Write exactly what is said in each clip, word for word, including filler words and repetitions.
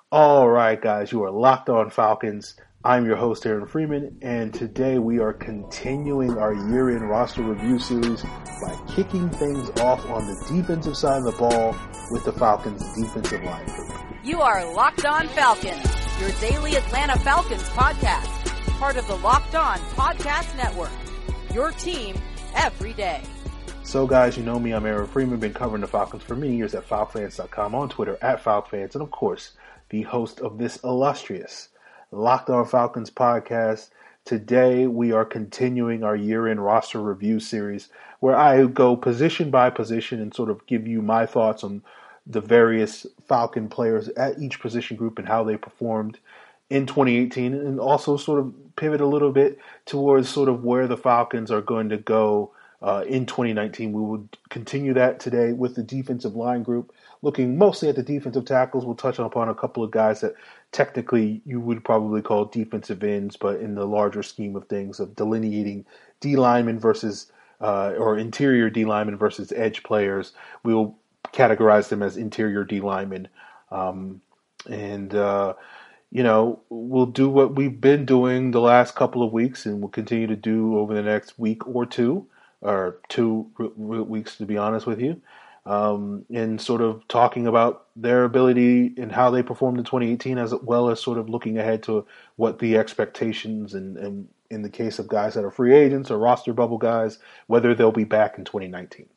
All right, guys, you are locked on Falcons. I'm your host, Aaron Freeman, and today we are continuing our year-end roster review series by kicking things off on the defensive side of the ball with the Falcons' defensive line group. You are Locked On Falcons, your daily Atlanta Falcons podcast, part of the Locked On Podcast Network, your team every day. So, guys, you know me, I'm Aaron Freeman, been covering the Falcons for many years at Falcons Fans dot com, on Twitter at Falcons, and of course, the host of this illustrious Locked On Falcons podcast. Today, we are continuing our year-end roster review series where I go position by position and sort of give you my thoughts on the various Falcon players at each position group and how they performed in twenty eighteen, and also sort of pivot a little bit towards sort of where the Falcons are going to go uh, in twenty nineteen. We will continue that today with the defensive line group, looking mostly at the defensive tackles. We'll touch upon a couple of guys that technically you would probably call defensive ends, but in the larger scheme of things of delineating D linemen versus uh, or interior D linemen versus edge players, we'll categorize them as interior D linemen. Um, and, uh, you know, we'll do what we've been doing the last couple of weeks and we'll continue to do over the next week or two, or two r- r- weeks to be honest with you. Um, and sort of talking about their ability and how they performed in twenty eighteen, as well as sort of looking ahead to what the expectations and, and in the case of guys that are free agents or roster bubble guys, whether they'll be back in twenty nineteen.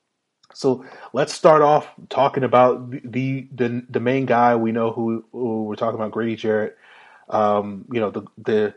So let's start off talking about the the, the main guy. We know who, who we're talking about, Grady Jarrett. Um, you know, the the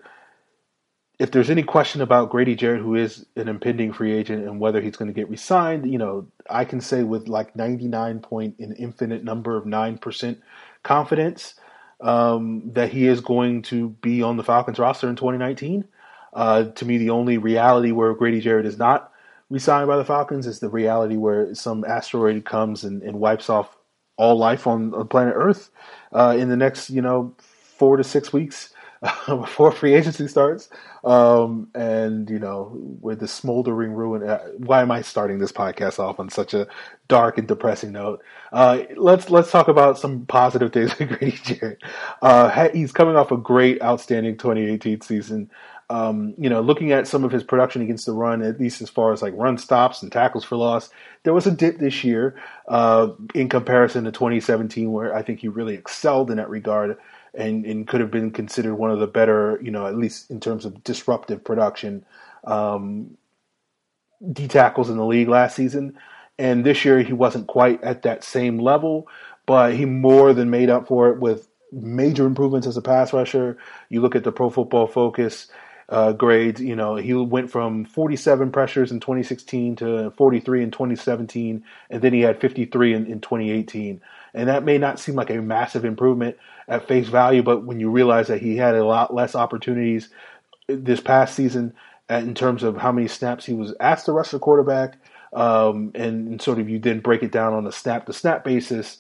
if there's any question about Grady Jarrett, who is an impending free agent, and whether he's going to get re-signed, you know, I can say with like ninety-nine point an infinite number of nine percent confidence um, that he is going to be on the Falcons roster in twenty nineteen. Uh, to me, the only reality where Grady Jarrett is not re-signed by the Falcons is the reality where some asteroid comes and, and wipes off all life on, on planet Earth uh, in the next, you know, four to six weeks before free agency starts. Um, and, you know, with the smoldering ruin, uh, why am I starting this podcast off on such a dark and depressing note? Uh, let's, let's talk about some positive things with Grady Jarrett. Uh, he's coming off a great, outstanding twenty eighteen season. Um, you know, looking at some of his production against the run, at least as far as like run stops and tackles for loss, there was a dip this year uh, in comparison to twenty seventeen, where I think he really excelled in that regard and, and could have been considered one of the better, you know, at least in terms of disruptive production, um, D tackles in the league last season. And this year he wasn't quite at that same level, but he more than made up for it with major improvements as a pass rusher. You look at the Pro Football Focus Uh, grades, you know, he went from forty-seven pressures in twenty sixteen to forty-three in twenty seventeen, and then he had fifty-three in, in twenty eighteen. And that may not seem like a massive improvement at face value, but when you realize that he had a lot less opportunities this past season in terms of how many snaps he was asked to rush the quarterback, um, and, and sort of you then break it down on a snap-to-snap basis,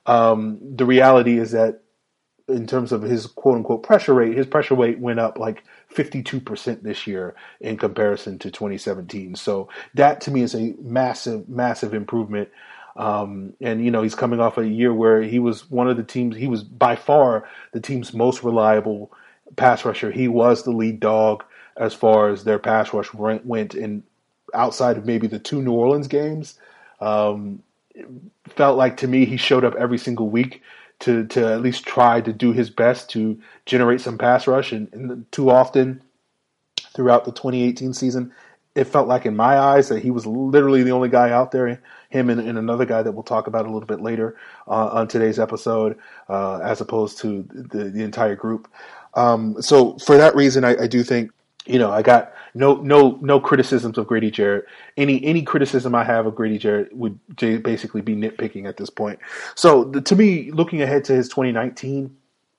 um, the reality is that in terms of his quote-unquote pressure rate, his pressure rate went up like fifty-two percent this year in comparison to twenty seventeen. So that to me is a massive, massive improvement. Um, and, you know, he's coming off a year where he was one of the teams, he was by far the team's most reliable pass rusher. He was the lead dog as far as their pass rush went, and outside of maybe the two New Orleans games, um, it felt like to me he showed up every single week to to at least try to do his best to generate some pass rush. And, and too often throughout the twenty eighteen season, it felt like in my eyes that he was literally the only guy out there, him and, and another guy that we'll talk about a little bit later uh, on today's episode, uh, as opposed to the, the entire group. Um, so for that reason, I, I do think, you know, I got no no no criticisms of Grady Jarrett. Any any criticism I have of Grady Jarrett would j- basically be nitpicking at this point. So the, to me, looking ahead to his twenty nineteen,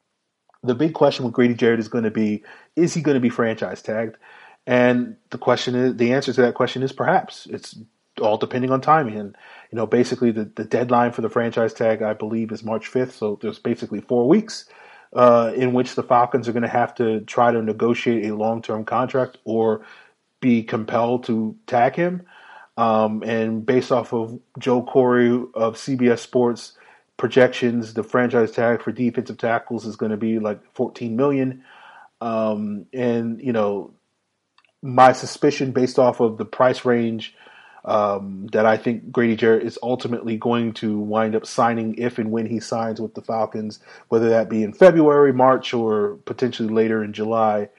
the big question with Grady Jarrett is going to be: is he going to be franchise tagged? And the question is, the answer to that question is perhaps. It's all depending on timing. And you know, basically the, the deadline for the franchise tag, I believe, is March fifth. So there's basically four weeks. Uh, in which the Falcons are going to have to try to negotiate a long-term contract or be compelled to tag him. Um, and based off of Joe Corey of C B S Sports projections, the franchise tag for defensive tackles is going to be like fourteen million dollars. Um, and, you know, my suspicion based off of the price range um, that I think Grady Jarrett is ultimately going to wind up signing if and when he signs with the Falcons, whether that be in February, March, or potentially later in July,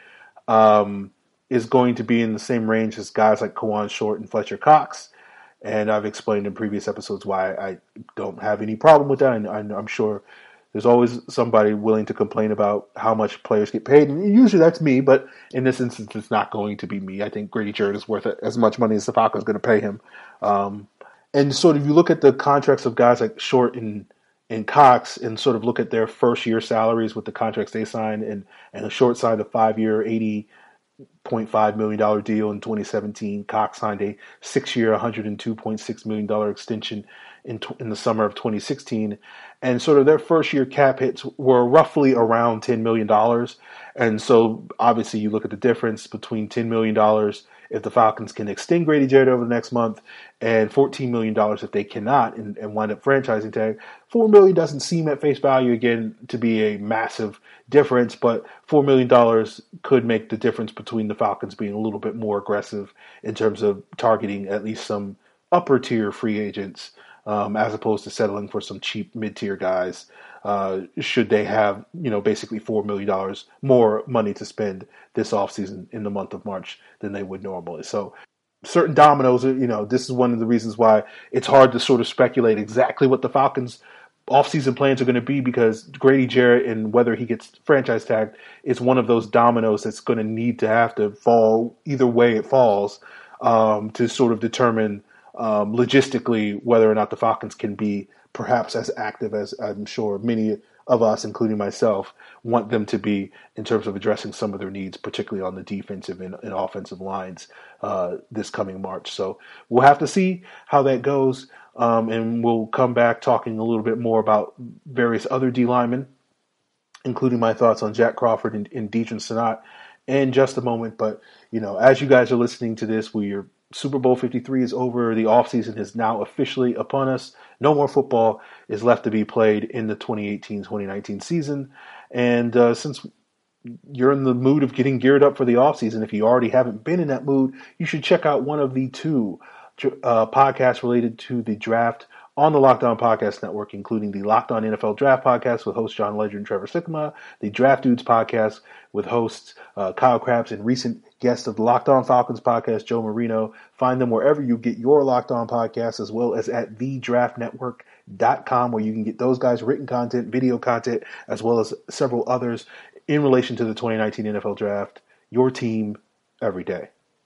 um, is going to be in the same range as guys like Kawann Short and Fletcher Cox. And I've explained in previous episodes why I don't have any problem with that. And I'm sure there's always somebody willing to complain about how much players get paid. And usually that's me, but in this instance, it's not going to be me. I think Grady Jarrett is worth as much money as the Falcons going to pay him. Um, and sort of you look at the contracts of guys like Short and and Cox and sort of look at their first year salaries with the contracts they signed, and, and a Short signed a five-year, eighty point five million dollars deal in twenty seventeen. Cox signed a six-year, one hundred two point six million dollars extension in in the summer of twenty sixteen. And sort of their first-year cap hits were roughly around ten million dollars. And so obviously you look at the difference between ten million dollars if the Falcons can extend Grady Jarrett over the next month, and fourteen million dollars if they cannot and, and wind up franchising tag. four million dollars doesn't seem at face value, again, to be a massive difference, but four million dollars could make the difference between the Falcons being a little bit more aggressive in terms of targeting at least some upper-tier free agents um, as opposed to settling for some cheap mid-tier guys. Uh, should they have, you know, basically four million dollars more money to spend this offseason in the month of March than they would normally. So certain dominoes, you know, this is one of the reasons why it's hard to sort of speculate exactly what the Falcons' offseason plans are going to be, because Grady Jarrett and whether he gets franchise tagged is one of those dominoes that's going to need to have to fall either way it falls um, to sort of determine um, logistically whether or not the Falcons can be perhaps as active as I'm sure many of us, including myself, want them to be in terms of addressing some of their needs, particularly on the defensive and, and offensive lines uh, this coming March. So we'll have to see how that goes, um, and we'll come back talking a little bit more about various other D linemen, including my thoughts on Jack Crawford and, and Deadrin Senat in just a moment. But, you know, as you guys are listening to this, we're Super Bowl fifty-three is over. The offseason is now officially upon us. No more football is left to be played in the twenty eighteen twenty nineteen season. And uh, since you're in the mood of getting geared up for the offseason, if you already haven't been in that mood, you should check out one of the two uh, podcasts related to the draft on the Locked On Podcast Network, including the Locked On N F L Draft Podcast with hosts John Ledger and Trevor Sikkema, the Draft Dudes Podcast with hosts uh, Kyle Krabs and recent guest of the Locked On Falcons Podcast, Joe Marino. Find them wherever you get your Locked On podcasts, as well as at the draft network dot com, where you can get those guys' written content, video content, as well as several others in relation to the twenty nineteen N F L Draft. Your team every day.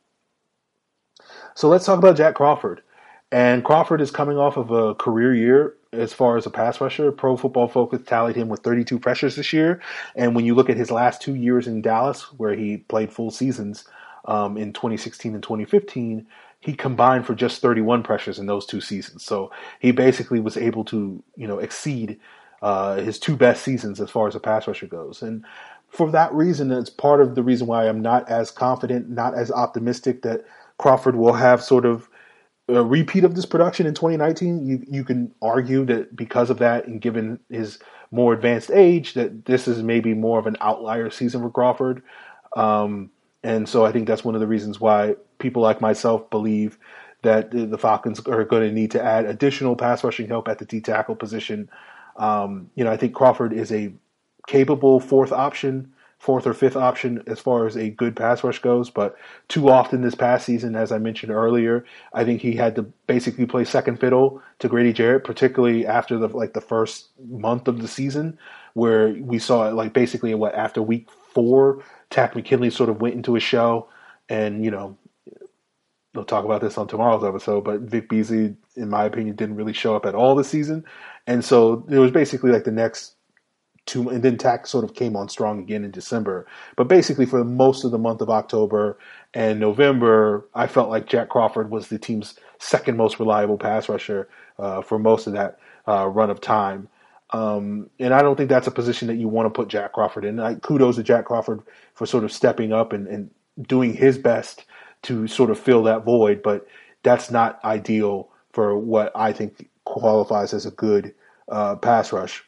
So let's talk about Jack Crawford. And Crawford is coming off of a career year as far as a pass rusher. Pro Football Focus tallied him with thirty-two pressures this year. And when you look at his last two years in Dallas, where he played full seasons um, in twenty sixteen and twenty fifteen, he combined for just thirty-one pressures in those two seasons. So he basically was able to, you know, exceed uh, his two best seasons as far as a pass rusher goes. And for that reason, it's part of the reason why I'm not as confident, not as optimistic that Crawford will have sort of a repeat of this production in twenty nineteen. You you can argue that because of that, and given his more advanced age, that this is maybe more of an outlier season for Crawford. Um, and so I think that's one of the reasons why people like myself believe that the Falcons are going to need to add additional pass rushing help at the D tackle position. Um, you know, I think Crawford is a capable fourth option, fourth or fifth option as far as a good pass rush goes, but too often this past season, as I mentioned earlier, I think he had to basically play second fiddle to Grady Jarrett, particularly after the like the first month of the season, where we saw it like basically what after week four, Takk McKinley sort of went into a shell, and you know, we'll talk about this on tomorrow's episode, but Vic Beasley, in my opinion, didn't really show up at all this season, and so it was basically like the next two, and then Takk sort of came on strong again in December. But basically for most of the month of October and November, I felt like Jack Crawford was the team's second most reliable pass rusher uh, for most of that uh, run of time. Um, and I don't think that's a position that you want to put Jack Crawford in. Like, kudos to Jack Crawford for sort of stepping up and, and doing his best to sort of fill that void, but that's not ideal for what I think qualifies as a good uh, pass rush.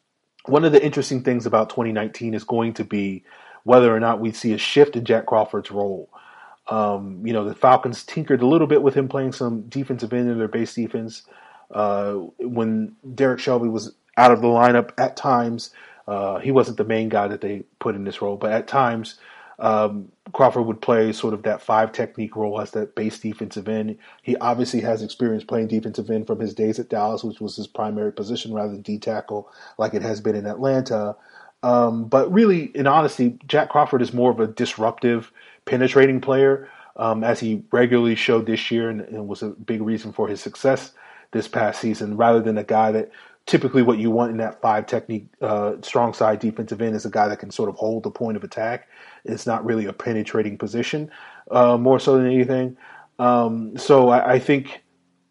One of the interesting things about twenty nineteen is going to be whether or not we see a shift in Jack Crawford's role. Um, you know, the Falcons tinkered a little bit with him playing some defensive end in their base defense. Uh, when Derek Shelby was out of the lineup at times, uh, he wasn't the main guy that they put in this role, but at times um, Crawford would play sort of that five technique role as that base defensive end. He obviously has experience playing defensive end from his days at Dallas, which was his primary position rather than D-tackle like it has been in Atlanta. Um, but really, in honesty, Jack Crawford is more of a disruptive, penetrating player, um, as he regularly showed this year and, and was a big reason for his success this past season, rather than a guy that typically what you want in that five technique, uh, strong side defensive end is a guy that can sort of hold the point of attack. It's not really a penetrating position, uh, more so than anything. Um, so I, I think,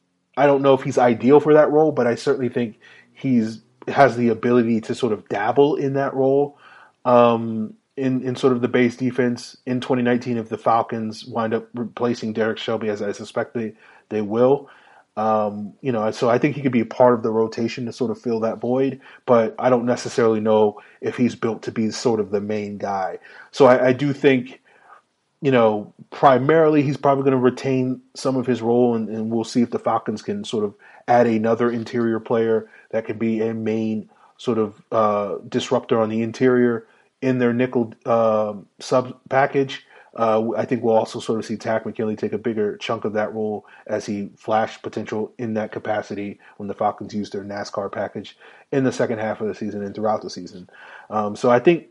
I don't know if he's ideal for that role, but I certainly think he's has the ability to sort of dabble in that role um, in, in sort of the base defense in twenty nineteen if the Falcons wind up replacing Derek Shelby, as I suspect they, they will. Um, you know, so I think he could be a part of the rotation to sort of fill that void, but I don't necessarily know if he's built to be sort of the main guy. So I, I do think, you know, primarily he's probably going to retain some of his role, and, and we'll see if the Falcons can sort of add another interior player that could be a main sort of uh, disruptor on the interior in their nickel uh, sub package. Uh, I think we'll also sort of see Takk McKinley take a bigger chunk of that role as he flashed potential in that capacity when the Falcons used their NASCAR package in the second half of the season and throughout the season. Um, so I think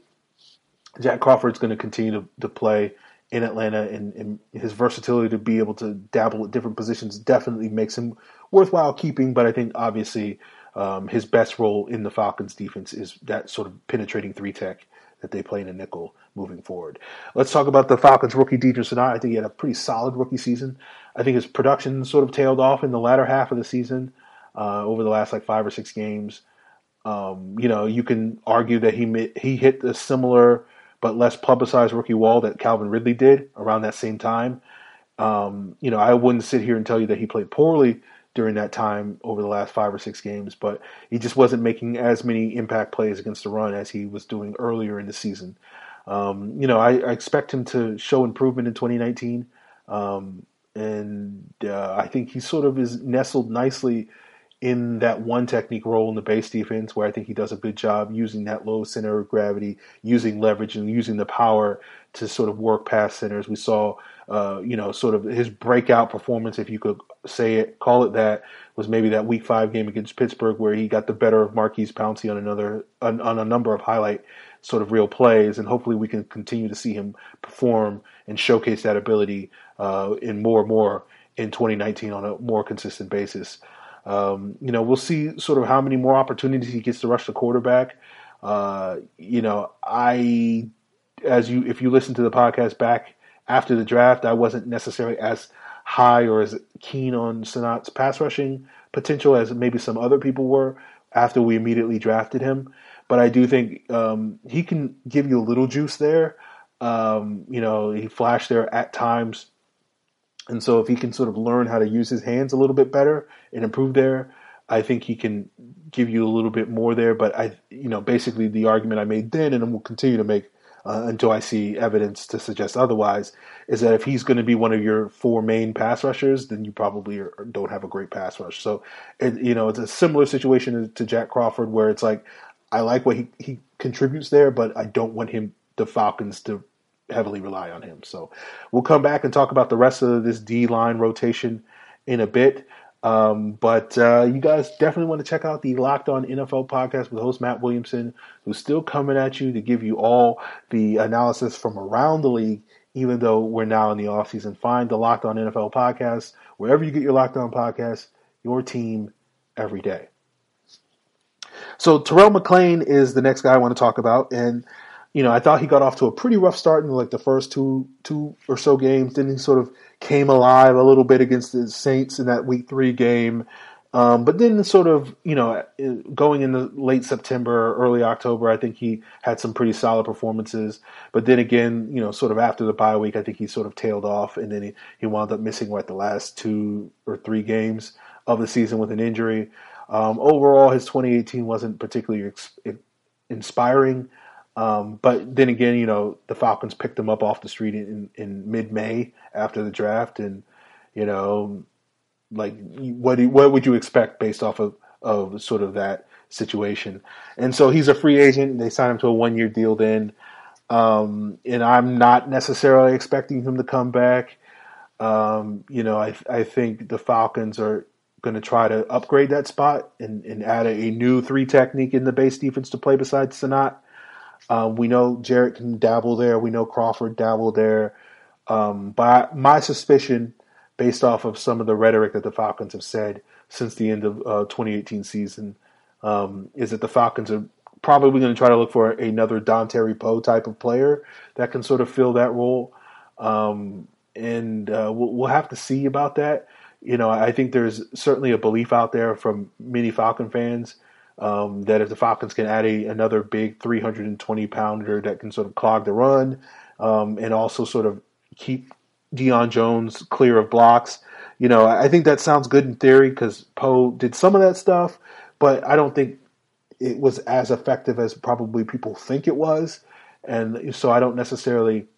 Jack Crawford's going to continue to, to play in Atlanta, and, and his versatility to be able to dabble at different positions definitely makes him worthwhile keeping. But I think obviously um, his best role in the Falcons defense is that sort of penetrating three tech that they play in a nickel moving forward. Let's talk about the Falcons rookie Deidre Senat. I think he had a pretty solid rookie season. I think his production sort of tailed off in the latter half of the season uh, over the last like five or six games. Um, you know, you can argue that he he hit a similar but less publicized rookie wall that Calvin Ridley did around that same time. Um, you know, I wouldn't sit here and tell you that he played poorly during that time over the last five or six games, but he just wasn't making as many impact plays against the run as he was doing earlier in the season. Um, you know, I, I expect him to show improvement in twenty nineteen, um, and uh, I think he sort of is nestled nicely in that one technique role in the base defense, where I think he does a good job using that low center of gravity, using leverage, and using the power to sort of work past centers. We saw, uh, you know, sort of his breakout performance, if you could say it, call it that, was maybe that Week Five game against Pittsburgh, where he got the better of Marquise Pouncey on another on, on a number of highlight sort of real plays, and hopefully we can continue to see him perform and showcase that ability uh, in more and more in twenty nineteen on a more consistent basis. Um, you know, we'll see sort of how many more opportunities he gets to rush the quarterback. Uh, you know, I, as you, if you listen to the podcast back after the draft, I wasn't necessarily as high or as keen on Senat's pass rushing potential as maybe some other people were after we immediately drafted him. But I do think um, he can give you a little juice there. Um, you know, he flashed there at times. And so if he can sort of learn how to use his hands a little bit better and improve there, I think he can give you a little bit more there. But I, you know, basically the argument I made then, and will continue to make uh, until I see evidence to suggest otherwise, is that if he's going to be one of your four main pass rushers, then you probably are, don't have a great pass rush. So, it, you know, it's a similar situation to Jack Crawford, where it's like, I like what he, he contributes there, but I don't want him, the Falcons, to heavily rely on him. So we'll come back and talk about the rest of this D-line rotation in a bit. Um, but uh, you guys definitely want to check out the Locked On N F L podcast with host Matt Williamson, who's still coming at you to give you all the analysis from around the league, even though we're now in the offseason. Find the Locked On N F L podcast wherever you get your Locked On podcast, your team every day. So Terrell McClain is the next guy I want to talk about. And you know, I thought he got off to a pretty rough start in like the first two two or so games. Then he sort of came alive a little bit against the Saints in that Week Three game. Um, but then sort of, you know, going into late September, early October, I think he had some pretty solid performances. But then again, you know, sort of after the bye week, I think he sort of tailed off, and then he, he wound up missing what the last two or three games of the season with an injury. Um, overall, his twenty eighteen wasn't particularly ex- inspiring. Um, but then again, you know, the Falcons picked him up off the street in, in mid-May after the draft. And, you know, like what do, what would you expect based off of, of sort of that situation? And so he's a free agent. They signed him to a one-year deal then. Um, and I'm not necessarily expecting him to come back. Um, you know, I I think the Falcons are going to try to upgrade that spot and, and add a, a new three technique in the base defense to play beside Sanat. Um, we know Jarrett can dabble there. We know Crawford dabble there. Um, but my suspicion, based off of some of the rhetoric that the Falcons have said since the end of uh, twenty eighteen season, um, is that the Falcons are probably going to try to look for another Dontari Poe type of player that can sort of fill that role. Um, and uh, we'll, we'll have to see about that. You know, I think there's certainly a belief out there from many Falcon fans um, that if the Falcons can add a, another big three hundred twenty pounder that can sort of clog the run um, and also sort of keep Deion Jones clear of blocks, you know, I think that sounds good in theory because Poe did some of that stuff, but I don't think it was as effective as probably people think it was. And so I don't necessarily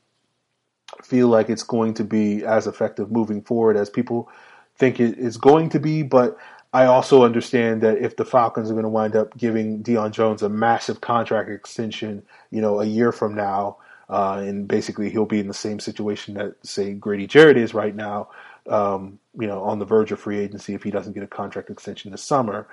feel like it's going to be as effective moving forward as people think it is going to be. But I also understand that if the Falcons are going to wind up giving Deion Jones a massive contract extension, you know, a year from now, uh, and basically he'll be in the same situation that, say, Grady Jarrett is right now, um, you know, on the verge of free agency if he doesn't get a contract extension this summer.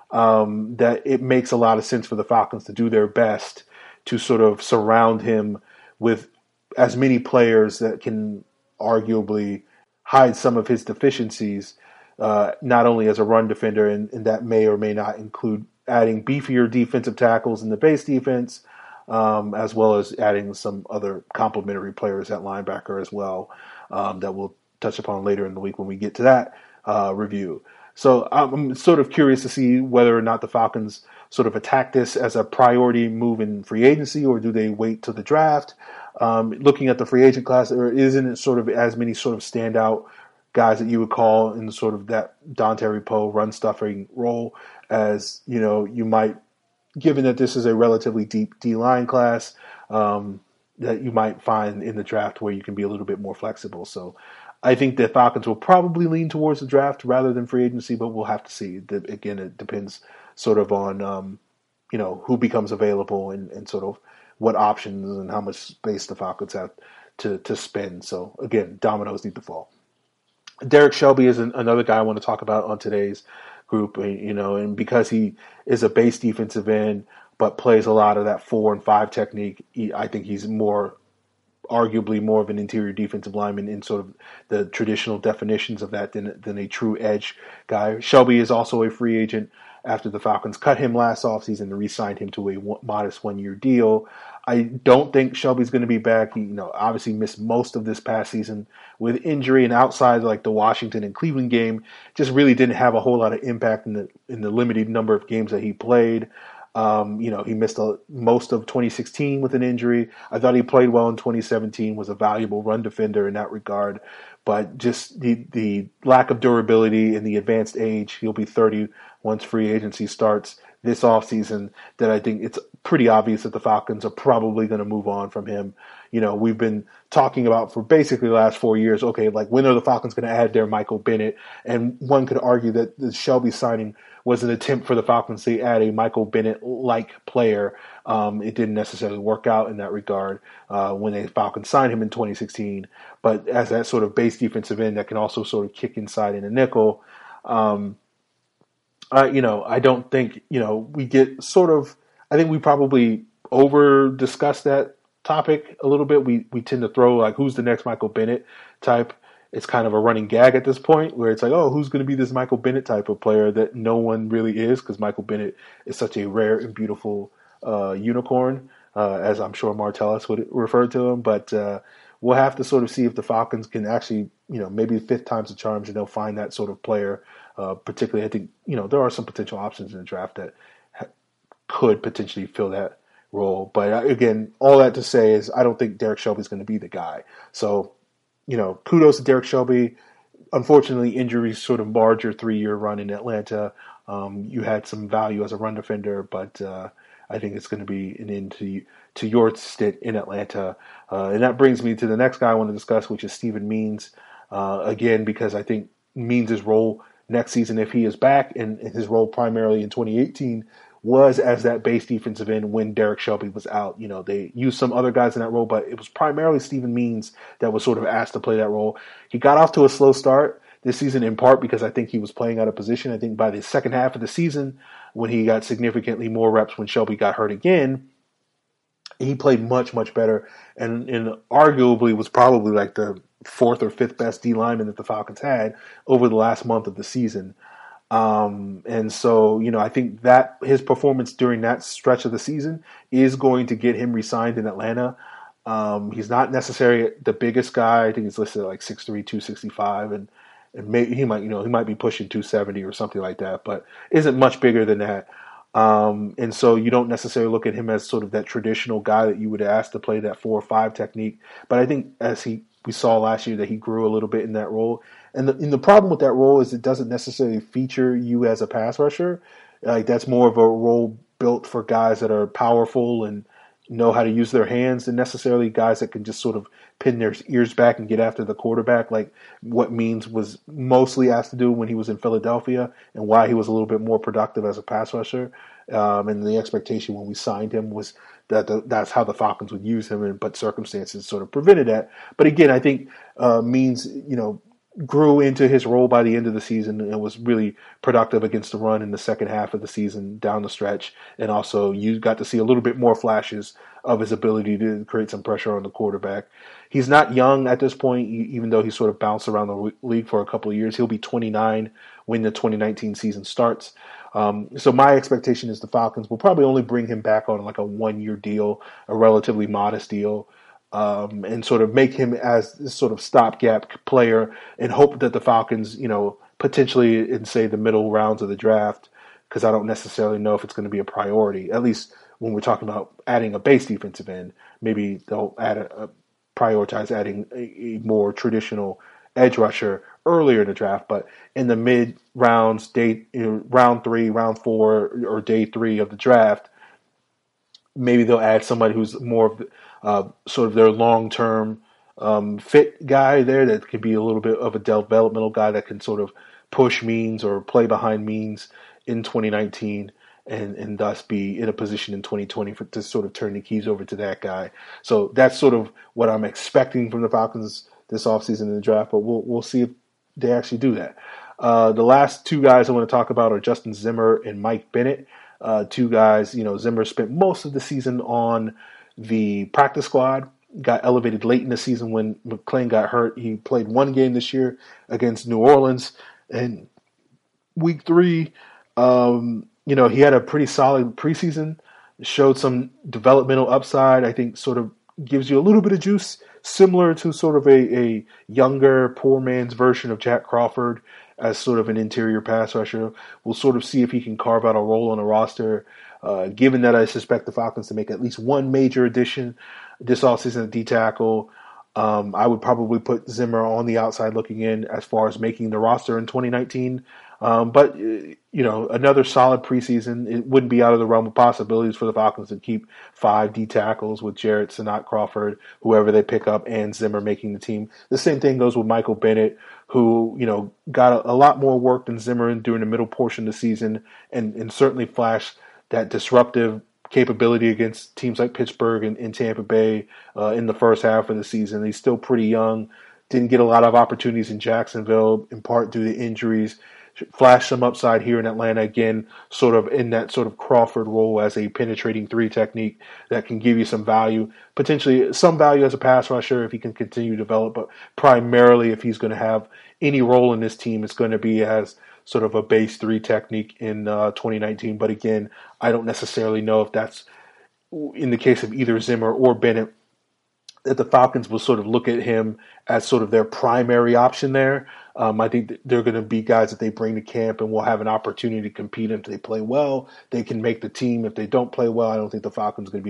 Um, that it makes a lot of sense for the Falcons to do their best to sort of surround him with as many players that can arguably hide some of his deficiencies, uh, not only as a run defender, and, and that may or may not include adding beefier defensive tackles in the base defense, um, as well as adding some other complementary players at linebacker as well, um, that we'll touch upon later in the week when we get to that uh, review. So I'm sort of curious to see whether or not the Falcons sort of attack this as a priority move in free agency, or do they wait till the draft? Um, looking at the free agent class, there isn't it sort of as many sort of standout guys that you would call in sort of that Dontari Poe run stuffing role as, you know, you might, given that this is a relatively deep D-line class, um, that you might find in the draft where you can be a little bit more flexible. So I think the Falcons will probably lean towards the draft rather than free agency, but we'll have to see. Again, it depends sort of on, um, you know, who becomes available and, and sort of what options and how much space the Falcons have to, to spend. So, again, dominoes need to fall. Derek Shelby is an, another guy I want to talk about on today's group, you know, and because he is a base defensive end but plays a lot of that four and five technique, he, I think he's more arguably more of an interior defensive lineman in sort of the traditional definitions of that than, than a true edge guy. Shelby is also a free agent after the Falcons cut him last offseason and re-signed him to a one, modest one-year deal. I don't think Shelby's going to be back. He, you know, obviously missed most of this past season with injury, and outside like the Washington and Cleveland game, just really didn't have a whole lot of impact in the in the limited number of games that he played. Um, you know, he missed a, most of twenty sixteen with an injury. I thought he played well in twenty seventeen, was a valuable run defender in that regard. But just the, the lack of durability and the advanced age, he'll be thirty once free agency starts this offseason, that I think it's pretty obvious that the Falcons are probably going to move on from him. You know, we've been talking about for basically the last four years, okay, like when are the Falcons going to add their Michael Bennett? And one could argue that the Shelby signing was an attempt for the Falcons to add a Michael Bennett-like player. Um, it didn't necessarily work out in that regard uh, when the Falcons signed him in twenty sixteen. But as that sort of base defensive end that can also sort of kick inside in a nickel, um, uh, you know, I don't think, you know, we get sort of, I think we probably over-discuss that topic a little bit. We we tend to throw like, who's the next Michael Bennett type? It's kind of a running gag at this point where it's like, oh, who's going to be this Michael Bennett type of player that no one really is, because Michael Bennett is such a rare and beautiful uh, unicorn, uh, as I'm sure Martellus would refer to him. But uh, we'll have to sort of see if the Falcons can actually, you know, maybe fifth time's a charm and they'll find that sort of player. Uh, particularly, I think, you know, there are some potential options in the draft that ha- could potentially fill that role. But again, all that to say is I don't think Derek Shelby's going to be the guy. So, you know, kudos to Derek Shelby. Unfortunately, injuries sort of marred your three-year run in Atlanta. Um, you had some value as a run defender, but uh, I think it's going to be an end to, to your stint in Atlanta. Uh, and that brings me to the next guy I want to discuss, which is Steven Means. Uh, again, because I think Means' role next season, if he is back, and his role primarily in twenty eighteen was as that base defensive end when Derek Shelby was out. You know, they used some other guys in that role, but it was primarily Steven Means that was sort of asked to play that role. He got off to a slow start this season, in part because I think he was playing out of position. I think by the second half of the season, when he got significantly more reps when Shelby got hurt again, he played much, much better, and, and arguably was probably like the fourth or fifth best D lineman that the Falcons had over the last month of the season. Um, and so, you know, I think that his performance during that stretch of the season is going to get him re-signed in Atlanta. Um, he's not necessarily the biggest guy. I think he's listed at like six three, two sixty-five, and, and maybe he might, you know, he might be pushing two seventy or something like that, but isn't much bigger than that. Um, and so you don't necessarily look at him as sort of that traditional guy that you would ask to play that four or five technique. But I think as he, we saw last year that he grew a little bit in that role. And the, and the problem with that role is it doesn't necessarily feature you as a pass rusher. Like that's more of a role built for guys that are powerful and know how to use their hands than necessarily guys that can just sort of pin their ears back and get after the quarterback, like what Means was mostly asked to do when he was in Philadelphia, and why he was a little bit more productive as a pass rusher. Um, and the expectation when we signed him was that the, that's how the Falcons would use him, and but circumstances sort of prevented that. But again, I think uh, Means, you know, grew into his role by the end of the season and was really productive against the run in the second half of the season down the stretch. And also you got to see a little bit more flashes of his ability to create some pressure on the quarterback. He's not young at this point, even though he's sort of bounced around the league for a couple of years. He'll be twenty-nine when the twenty nineteen season starts. Um, so my expectation is the Falcons will probably only bring him back on like a one-year deal, a relatively modest deal. Um, and sort of make him as this sort of stopgap player and hope that the Falcons, you know, potentially in, say, the middle rounds of the draft, because I don't necessarily know if it's going to be a priority, at least when we're talking about adding a base defensive end. Maybe they'll add a, a, prioritize adding a, a more traditional edge rusher earlier in the draft, but in the mid rounds, day, you know, round three, round four, or day three of the draft, maybe they'll add somebody who's more of the, uh, sort of their long-term um, fit guy there that could be a little bit of a developmental guy that can sort of push Means or play behind Means in twenty nineteen and, and thus be in a position in twenty twenty for, to sort of turn the keys over to that guy. So that's sort of what I'm expecting from the Falcons this offseason in the draft, but we'll we'll see if they actually do that. Uh, the last two guys I want to talk about are Justin Zimmer and Mike Bennett. Uh, two guys, you know, Zimmer spent most of the season on the practice squad, got elevated late in the season when McClain got hurt. He played one game this year against New Orleans, and week three, um, you know, he had a pretty solid preseason, showed some developmental upside. I think sort of gives you a little bit of juice, similar to sort of a, a younger, poor man's version of Jack Crawford as sort of an interior pass rusher. We'll sort of see if he can carve out a role on a roster. Uh, given that I suspect the Falcons to make at least one major addition this offseason at D-tackle, um, I would probably put Zimmer on the outside looking in as far as making the roster in twenty nineteen. Um, but, you know, another solid preseason. It wouldn't be out of the realm of possibilities for the Falcons to keep five D-tackles with Jarrett, Sanat, Crawford, whoever they pick up, and Zimmer making the team. The same thing goes with Michael Bennett, who, you know, got a, a lot more work than Zimmer during the middle portion of the season and, and certainly flashed that disruptive capability against teams like Pittsburgh and, and Tampa Bay uh, in the first half of the season. He's still pretty young, didn't get a lot of opportunities in Jacksonville, in part due to injuries. Flashed some upside here in Atlanta, again, sort of in that sort of Crawford role as a penetrating three technique that can give you some value, potentially some value as a pass rusher if he can continue to develop, but primarily if he's going to have any role in this team, it's going to be as sort of a base three technique in uh, twenty nineteen. But again, I don't necessarily know if that's, in the case of either Zimmer or Bennett, that the Falcons will sort of look at him as sort of their primary option there. Um, I think they're going to be guys that they bring to camp and will have an opportunity to compete. If they play well, they can make the team. If they don't play well, I don't think the Falcons are going to be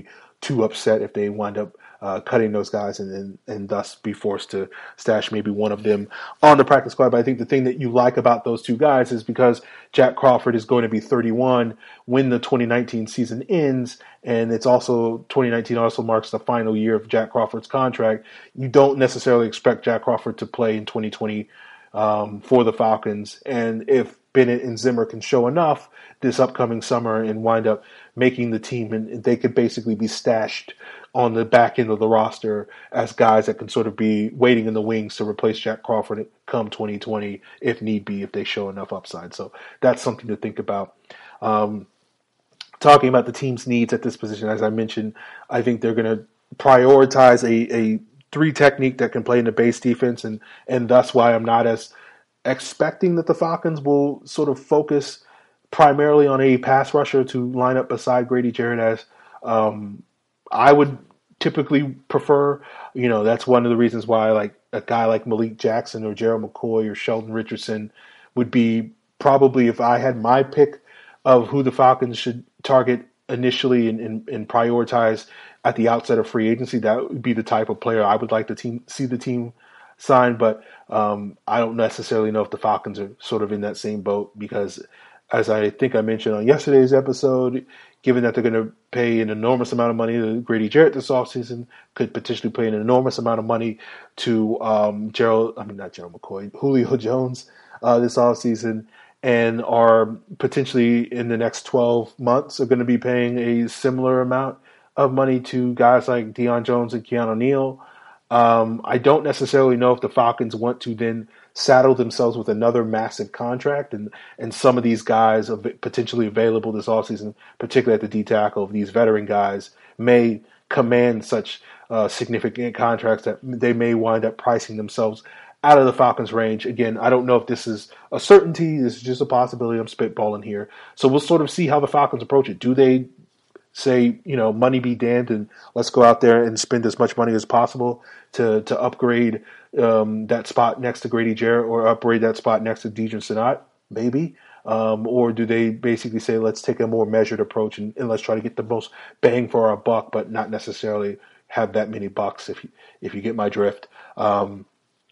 too upset if they wind up uh, cutting those guys and, and and thus be forced to stash maybe one of them on the practice squad. But I think the thing that you like about those two guys is because Jack Crawford is going to be thirty-one when the twenty nineteen season ends, and it's also twenty nineteen also marks the final year of Jack Crawford's contract. You don't necessarily expect Jack Crawford to play in twenty twenty um, for the Falcons, and if Bennett and Zimmer can show enough this upcoming summer and wind up making the team, and they could basically be stashed on the back end of the roster as guys that can sort of be waiting in the wings to replace Jack Crawford come twenty twenty if need be, if they show enough upside. So that's something to think about. Um, talking about the team's needs at this position, as I mentioned, I think they're going to prioritize a, a three technique that can play in the base defense, and, and that's why I'm not as expecting that the Falcons will sort of focus primarily on a pass rusher to line up beside Grady Jarrett as um, I would typically prefer. You know, that's one of the reasons why like a guy like Malik Jackson or Gerald McCoy or Sheldon Richardson would be probably, if I had my pick of who the Falcons should target initially and, and, and prioritize at the outset of free agency, that would be the type of player I would like to team, see the team sign. But um, I don't necessarily know if the Falcons are sort of in that same boat because, as I think I mentioned on yesterday's episode, given that they're going to pay an enormous amount of money to Grady Jarrett this offseason, could potentially pay an enormous amount of money to um, Gerald, I mean, not Gerald McCoy, Julio Jones uh, this offseason, and are potentially in the next twelve months are going to be paying a similar amount of money to guys like Deion Jones and Keanu Neal. Um, I don't necessarily know if the Falcons want to then saddle themselves with another massive contract, and, and some of these guys are potentially available this offseason, particularly at the D tackle, these veteran guys may command such uh, significant contracts that they may wind up pricing themselves out of the Falcons' range. Again, I don't know if this is a certainty. This is just a possibility. I'm spitballing here. So we'll sort of see how the Falcons approach it. Do they say, you know, money be damned and let's go out there and spend as much money as possible to to upgrade um, that spot next to Grady Jarrett or upgrade that spot next to Deidre Senat? Maybe. Um, or do they basically say, let's take a more measured approach and, and let's try to get the most bang for our buck, but not necessarily have that many bucks, if you, if you get my drift. Um,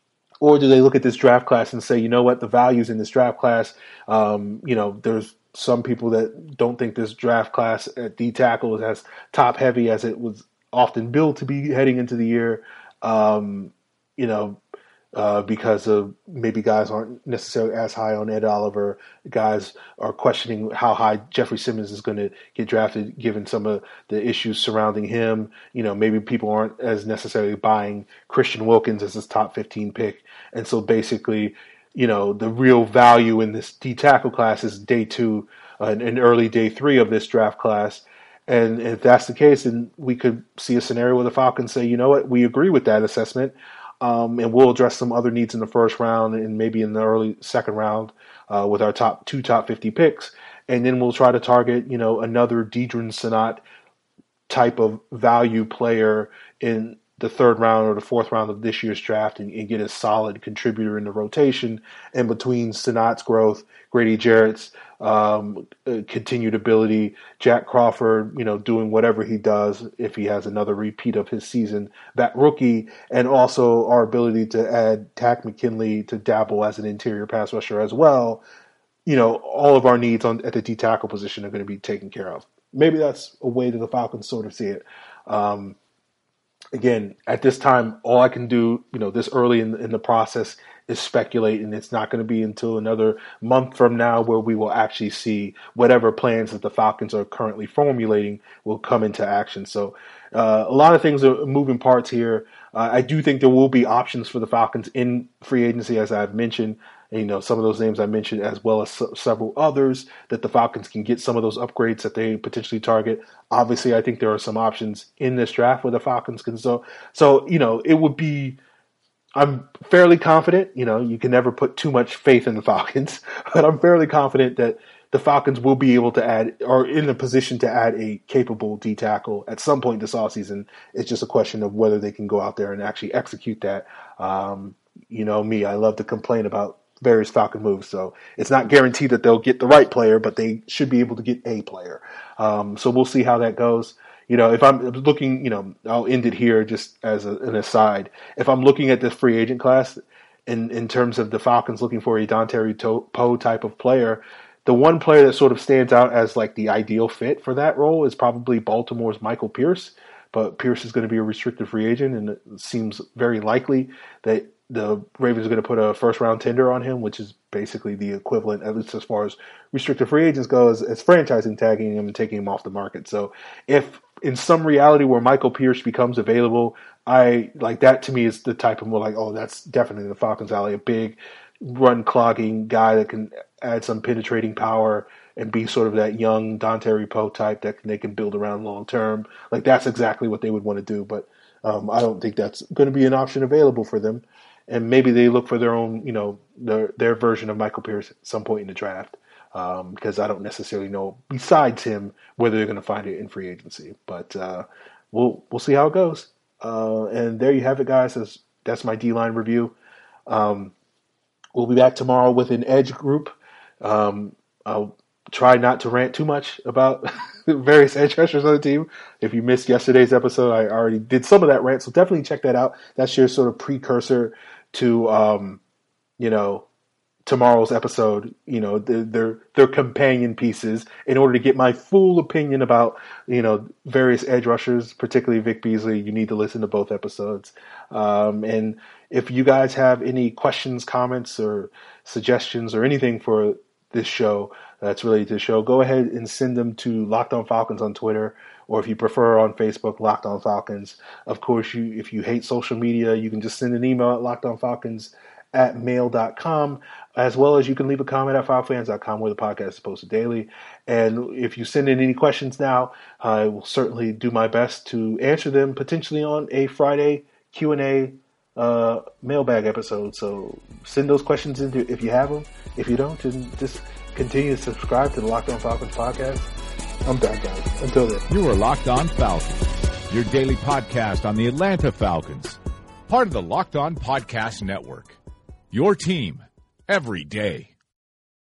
Or do they look at this draft class and say, you know what, the values in this draft class, um, you know, there's some people that don't think this draft class at D tackle is as top heavy as it was often billed to be heading into the year, um, you know, uh, because of maybe guys aren't necessarily as high on Ed Oliver. Guys are questioning how high Jeffrey Simmons is going to get drafted given some of the issues surrounding him. You know, maybe people aren't as necessarily buying Christian Wilkins as his top fifteen pick. And so basically, you know, the real value in this D tackle class is day two uh, and early day three of this draft class. And if that's the case, then we could see a scenario where the Falcons say, you know what, we agree with that assessment. Um, and we'll address some other needs in the first round and maybe in the early second round uh, with our top two top fifty picks. And then we'll try to target, you know, another Deidre Senat type of value player in the third round or the fourth round of this year's draft and, and get a solid contributor in the rotation. And between Senat's growth, Grady Jarrett's um, uh, continued ability, Jack Crawford, you know, doing whatever he does if he has another repeat of his season, that rookie, and also our ability to add Takk McKinley to dabble as an interior pass rusher as well, you know, all of our needs on at the D tackle position are going to be taken care of. Maybe that's a way that the Falcons sort of see it. Um, Again, at this time, all I can do, you know, this early in, in the process is speculate, and it's not going to be until another month from now where we will actually see whatever plans that the Falcons are currently formulating will come into action. So uh, a lot of things are moving parts here. Uh, I do think there will be options for the Falcons in free agency, as I've mentioned. And, you know, some of those names I mentioned, as well as s- several others that the Falcons can get some of those upgrades that they potentially target. Obviously, I think there are some options in this draft where the Falcons can. So, so you know, it would be. I'm fairly confident. You know, you can never put too much faith in the Falcons, but I'm fairly confident that the Falcons will be able to add, or in a position to add, a capable D tackle at some point this offseason. It's just a question of whether they can go out there and actually execute that. Um, you know me, I love to complain about various Falcon moves, so it's not guaranteed that they'll get the right player, but they should be able to get a player. Um, so we'll see how that goes. you know, if I'm looking, you know, I'll end it here just as a, an aside. If I'm looking at this free agent class in, in terms of the Falcons looking for a Dontari Poe type of player, the one player that sort of stands out as like the ideal fit for that role is probably Baltimore's Michael Pierce. But Pierce is going to be a restricted free agent, and it seems very likely that the Ravens are going to put a first-round tender on him, which is basically the equivalent, at least as far as restricted free agents go, as, as franchising tagging him and taking him off the market. So if in some reality where Michael Pierce becomes available, I like that to me is the type of more like, oh, that's definitely the Falcons' alley, a big run-clogging guy that can add some penetrating power and be sort of that young Dontari Poe type that they can build around long term. Like that's exactly what they would want to do, but um, I don't think that's going to be an option available for them. And maybe they look for their own, you know, their their version of Michael Pierce at some point in the draft, um, because I don't necessarily know besides him whether they're going to find it in free agency. But uh, we'll we'll see how it goes. Uh, and there you have it, guys. That's, that's my D-line review. Um, we'll be back tomorrow with an edge group. Um, I'll try not to rant too much about various edge rushers on the team. If you missed yesterday's episode, I already did some of that rant, so definitely check that out. That's your sort of precursor to, um, you know, tomorrow's episode. You know, they're, they're companion pieces in order to get my full opinion about, you know, various edge rushers, particularly Vic Beasley. You need to listen to both episodes. Um, and if you guys have any questions, comments, or suggestions or anything for this show that's related to the show, go ahead and send them to Locked On Falcons on Twitter, or if you prefer on Facebook, Locked On Falcons. Of course, you if you hate social media, you can just send an email at lockedonfalcons at mail dot com, as well as you can leave a comment at falcons dot com where the podcast is posted daily. And if you send in any questions now, I will certainly do my best to answer them potentially on a Friday Q and A uh, mailbag episode. So send those questions in if you have them. If you don't, then just continue to subscribe to the Locked On Falcons podcast. I'm done, guys. Until then. You are Locked On Falcons, your daily podcast on the Atlanta Falcons, part of the Locked On Podcast Network. Your team every day.